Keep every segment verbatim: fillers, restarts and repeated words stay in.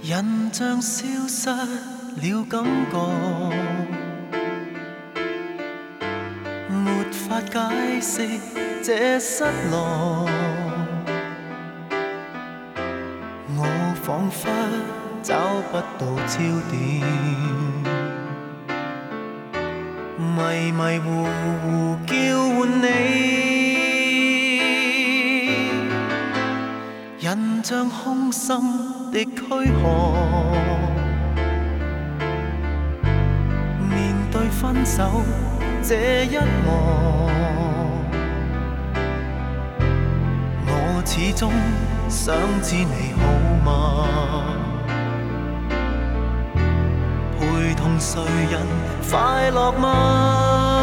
印象消失了感覺，沒法解釋這失落。我彷彿找不到焦點，迷迷糊糊叫喚你。印象空心的軀殼，面對分手這一幕，我始終想知你好嗎？陪同誰人快樂嗎？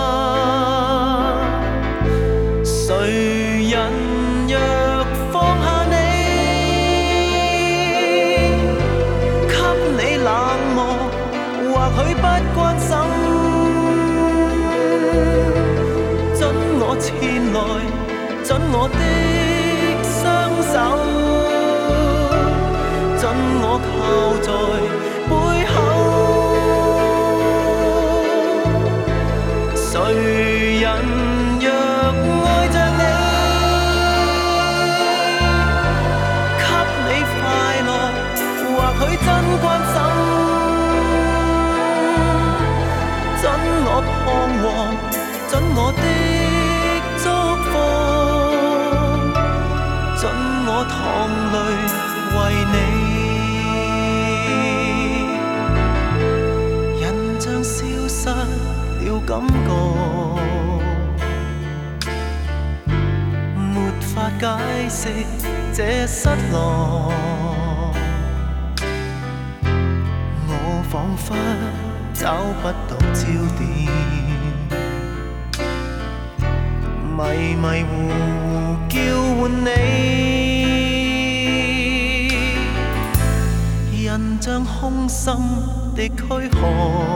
誰人若放下你，冷漠或許不關心，准我前來，准我的雙手，准我靠在背後。誰人若愛着你，給你快樂，或許真關心。我彷徨，准我的祝福，准我淌淚為你。印象消失了感覺，沒法解釋這失落。我彷彿找不到焦點，迷迷糊糊叫喚你。印象空心的軀殼，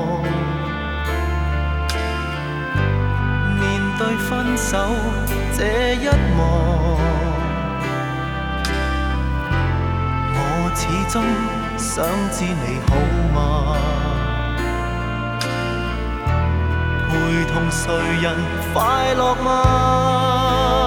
面對分手這一幕，我始終想知你好嗎？陪同誰人快樂嗎？